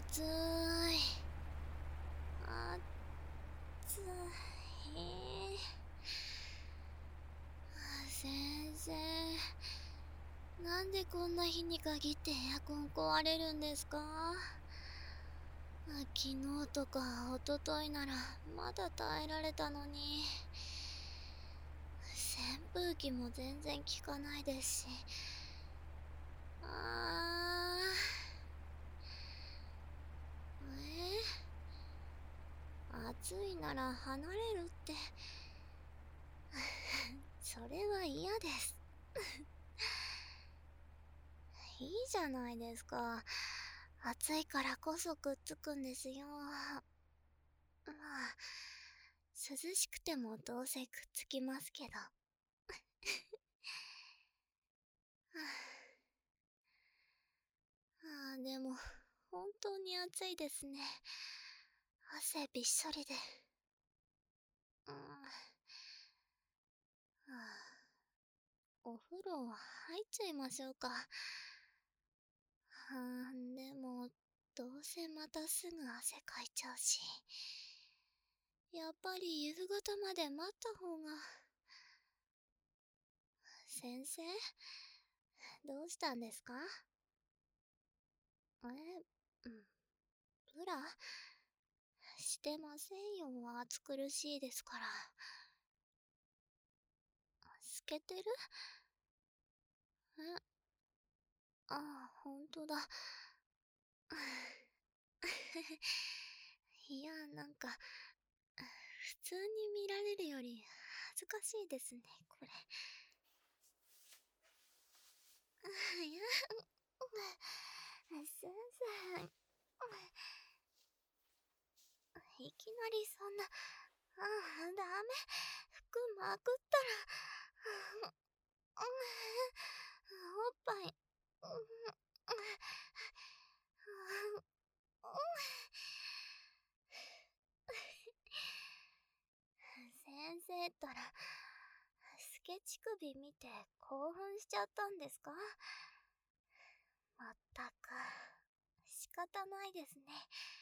暑い。暑い。先生、なんでこんな日に限ってエアコン壊れるんですか？昨日とか一昨日ならまだ耐えられたのに。扇風機も全然効かないですし。暑いなら離れるって。それは嫌です。いいじゃないですか。暑いからこそくっつくんですよ。まあ、涼しくてもどうせくっつきますけど。でも、本当に暑いですね。汗びっしょりで。お風呂入っちゃいましょうか。でも、どうせまたすぐ汗かいちゃうし。やっぱり夕方まで待った方が。先生、どうしたんですか？うん、ブラしてませんよ。暑苦しいですから。透けてる？ほんとだ。いや、なんか、普通に見られるより恥ずかしいですね、これ。いや、先生、いきなりそんな、ダメ。服まくったら、おっぱい、先生ったら、スケチ首見て興奮しちゃったんですか？まったく、仕方ないですね。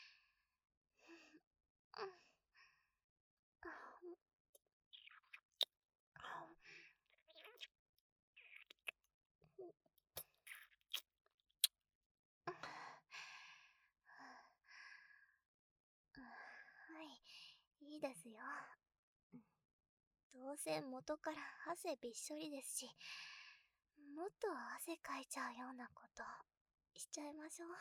はい、いいですよ。どうせ元から汗びっしょりですし、もっと汗かいちゃうようなことしちゃいましょう。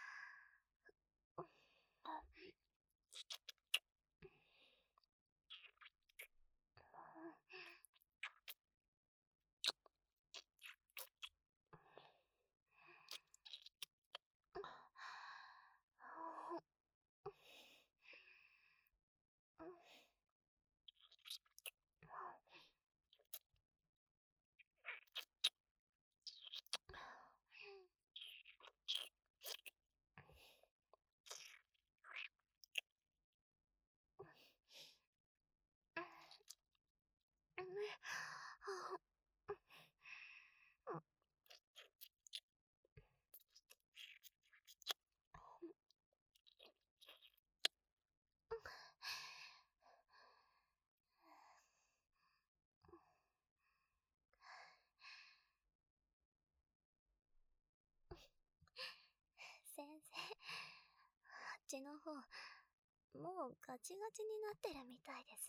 先生、あっちの方、もうガチガチになってるみたいです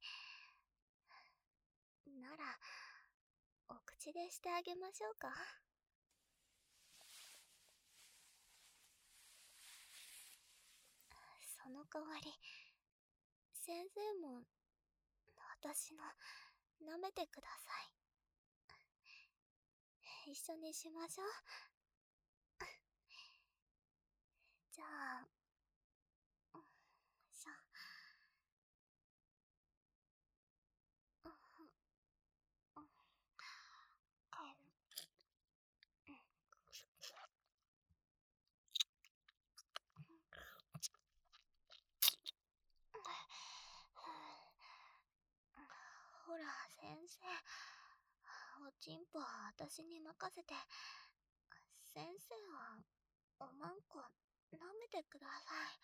ね。なら、お口でしてあげましょうか。その代わり、先生も、私の、舐めてください。一緒にしましょう。じゃあ、しょ。ほら、先生。おちんぽは私に任せて。先生は、おまんこ舐めてください。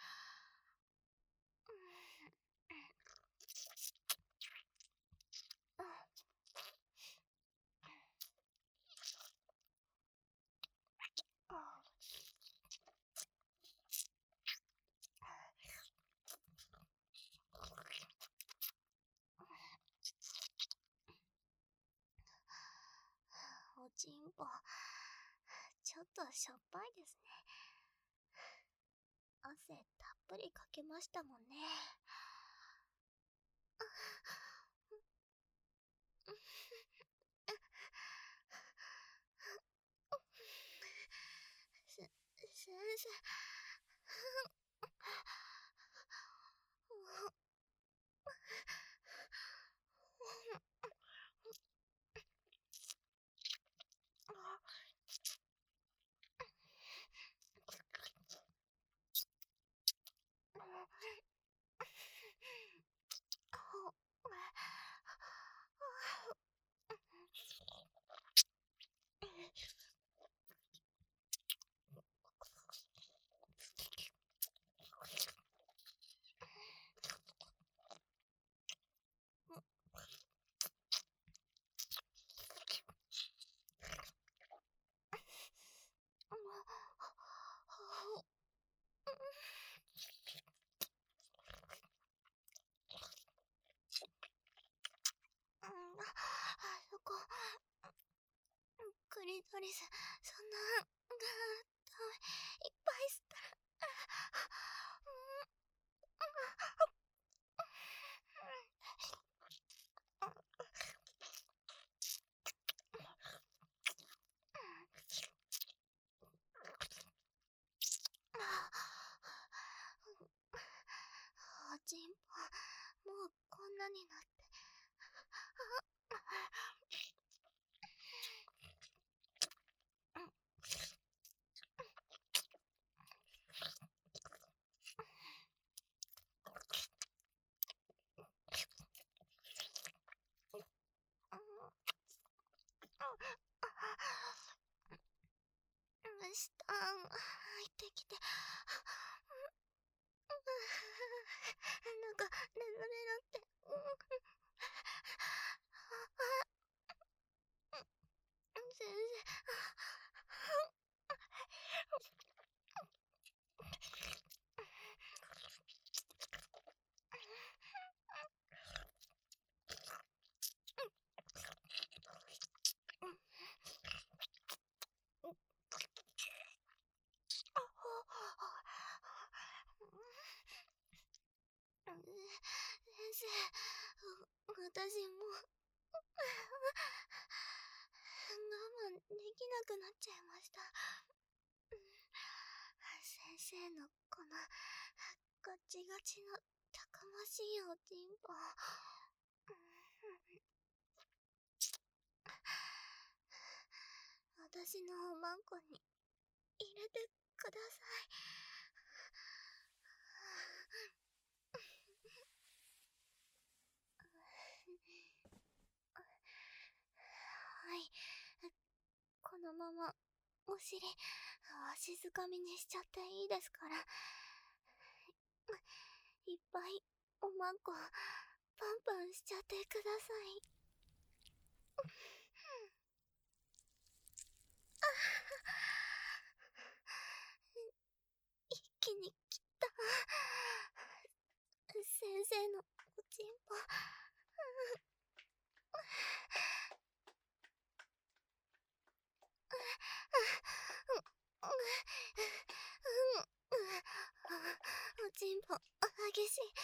おちんぽ、ちょっとしょっぱいですね。汗たっぷりかけましたもんね。先生。あそこ、クリトリス、そんな、いっぱい吸ったら、おちんぽ、もうこんなになって。舌入ってきて、なんか眠れなって。先生。先生、私もう我慢できなくなっちゃいました。先生のこのガチガチのたくましいおちんぽ、私のおまんこに入れてください。はい、このままお尻わしづかみにしちゃっていいですから。いっぱいおまんこパンパンしちゃってください。一気に切った。先生のおちんぽ。おちんぽ激しい。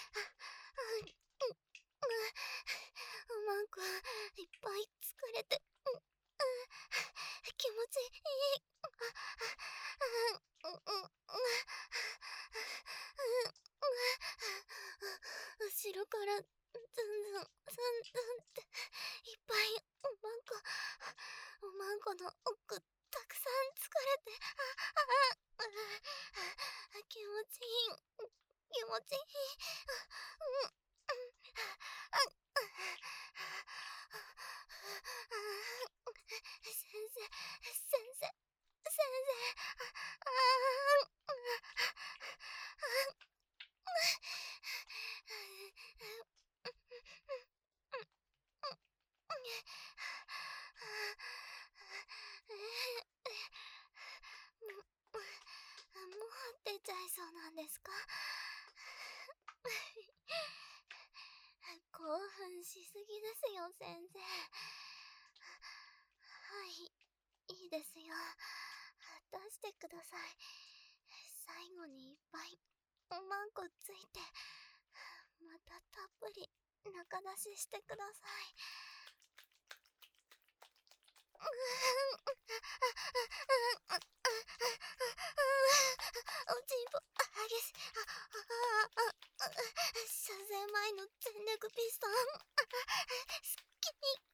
おまんこいっぱい疲れて、気持ちいい。後ろからずんずんずんずんっていっぱいおまんこの奥たくさん疲れて、気持ちいい。気持ちいい。 しすぎですよ、先生。はい、いいですよ。出してください。最後にいっぱいマンコついて、またたっぷり中出ししてください。おちんぽ激しい。射精前の全力ピストン好き。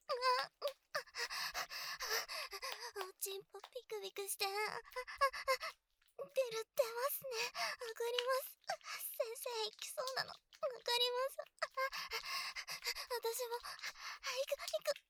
おちんぽピクピクして出ますね。わかります。先生行きそうなのわかります。私も行く。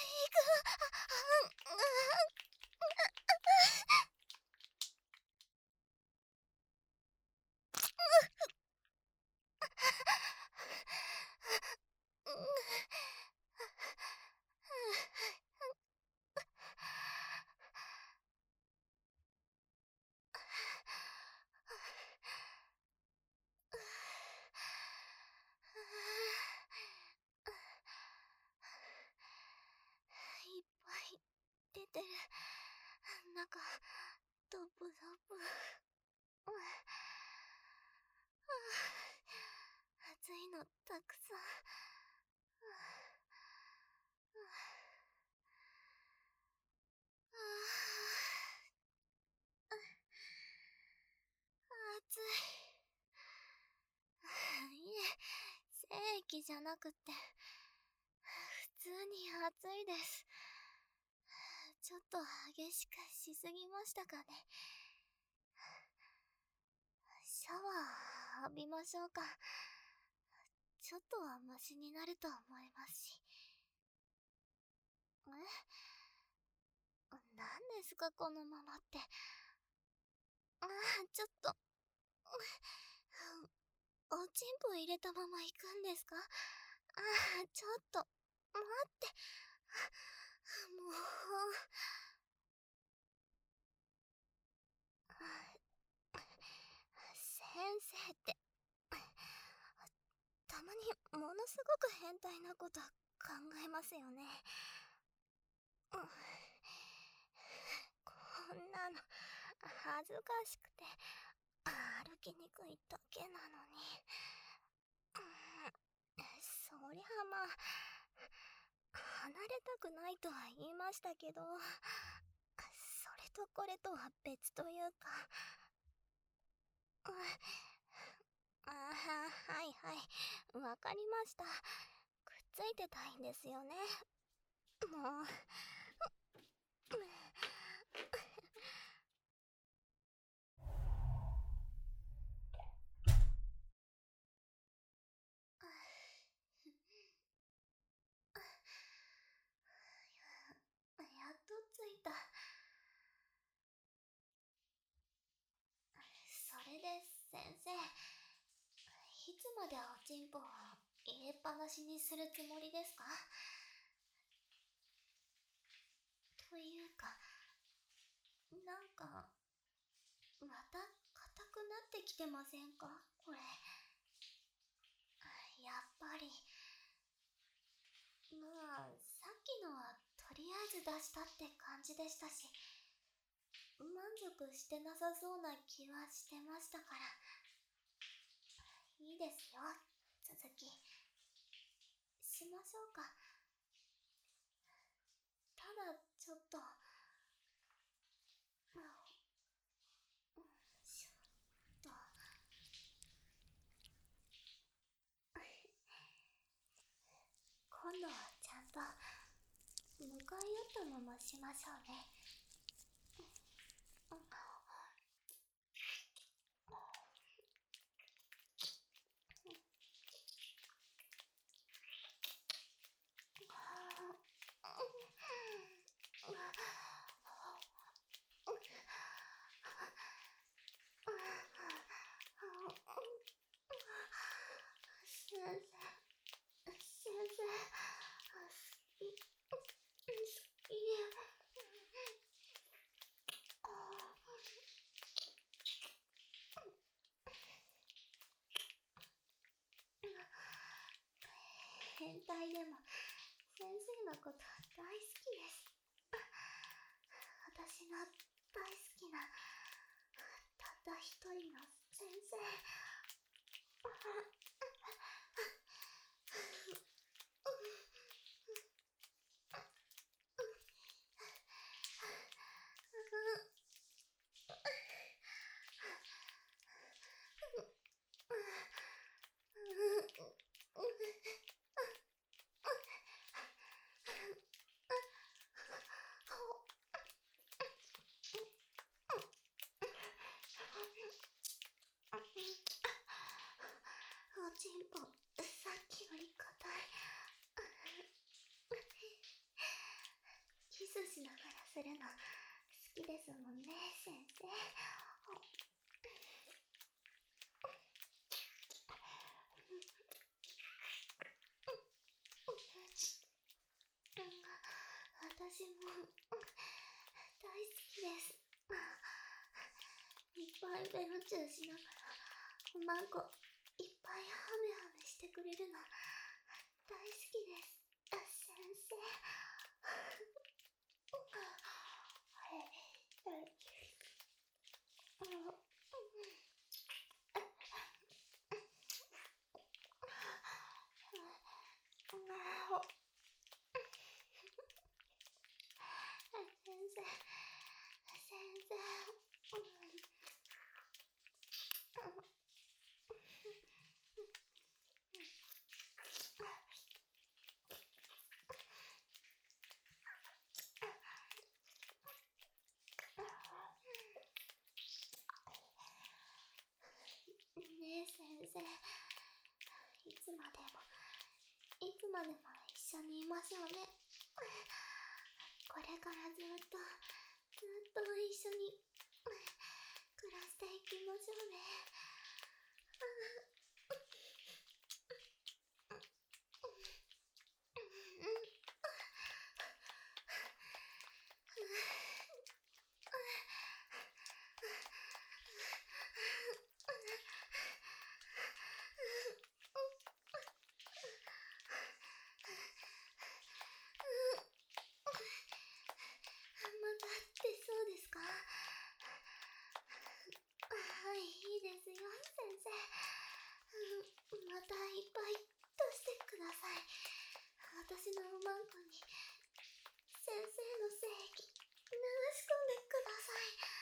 いっぱい出てる。なんかドブ熱いのたくさん。熱い。いえ、精液じゃなくて普通に熱いです。ちょっと激しくしすぎましたかね。シャワー浴びましょうか。ちょっとはマシになると思いますし。何ですかこのままって。ちょっとおちんぽ入れたまま行くんですか？ちょっと待って。もう先生ってたまにものすごく変態なこと考えますよね。こんなの恥ずかしくて歩きにくいだけなのに。そりゃまあ離れたくないとは言いましたけど、それとこれとは別というか。はいわかりました。くっついてたいんですよね。もうやっとついた。それで先生、いつまでおちんぽを入れっぱなしにするつもりですか？というか、なんかまた硬くなってきてませんかこれ。やっぱりまあさっきのはとりあえず出したって感じでしたし、満足してなさそうな気はしてましたから。いいですよ、続きしましょうか。ただちょっとしょっと今度はちゃんと向かい合ったまましましょうね。先生、好き。 こと大好きです。私の大好きなたった一人の先生。おちんぽ、さっきより硬い。キスしながらするの好きですもんね、先生。私も大好きです。いっぱいベロチューしながらおまんこいっぱいハメハメしてくれるの大好きです、先生。先生、ねえ先生、いつまでも一緒にいましょうね。これからずっと一緒に暮らしていきましょうね。また出そうですか？はい、いいですよ、先生。またいっぱい出してください。私のおまんこに先生の精液流し込んでください。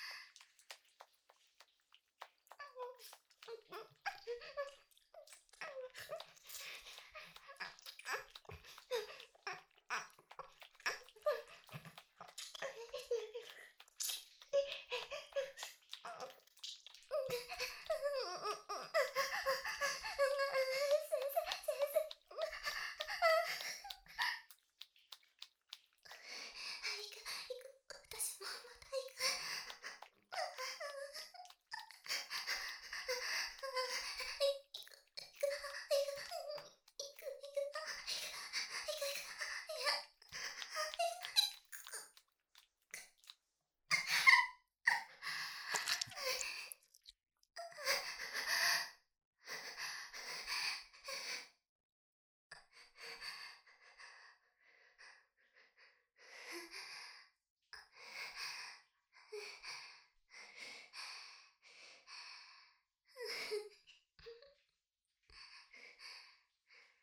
私もまた行く。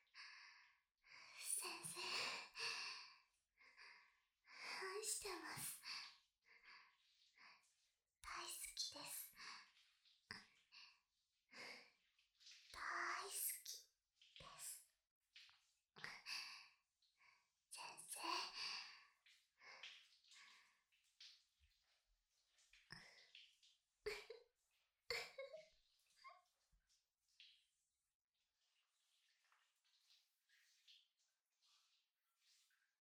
先生、愛してます。